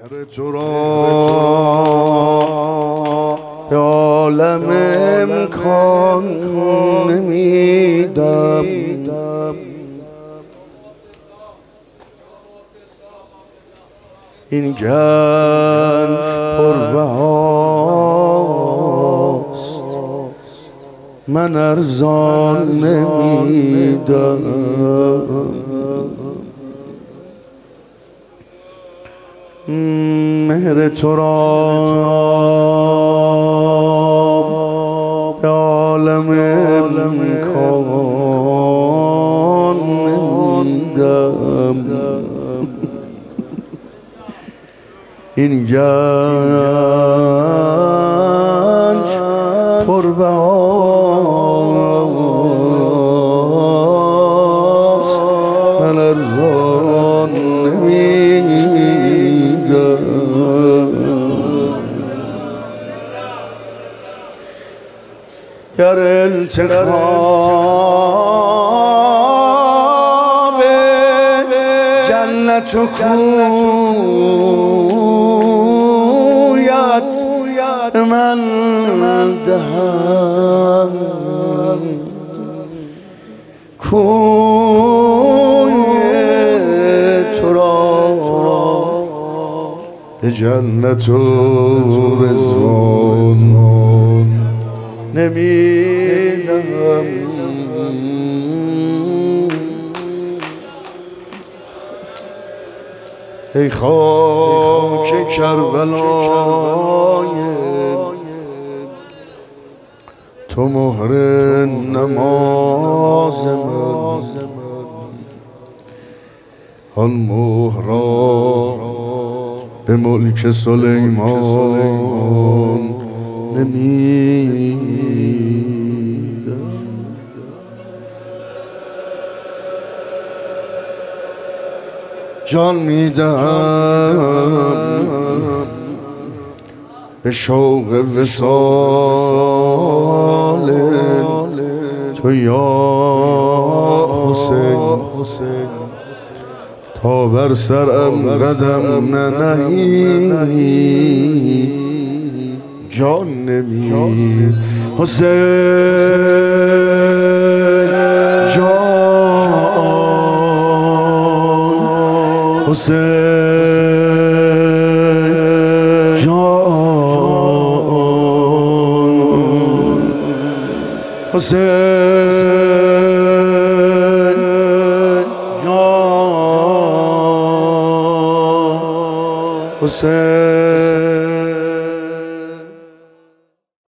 مهر تو را به عالم امکان نمیدم، این گنج پربهاست من ارزان نمیدم. مهر تو را به عالم امکان نمیدم، این گنج پربهاست من ارزان نمیدم. گر انتخاب جنت و کویت من دهند، کوی تو را به جنت و رضوان نمیدهم. ای خاک کربلای تو مهر نماز من، آن مهر را به ملک سلیمان نمیدم. جان میدم به شوق وصال تو یا حسین، تا بر سرم قدم ننهی جان نمی حسین جان، حسین جان، حسین جان، حسین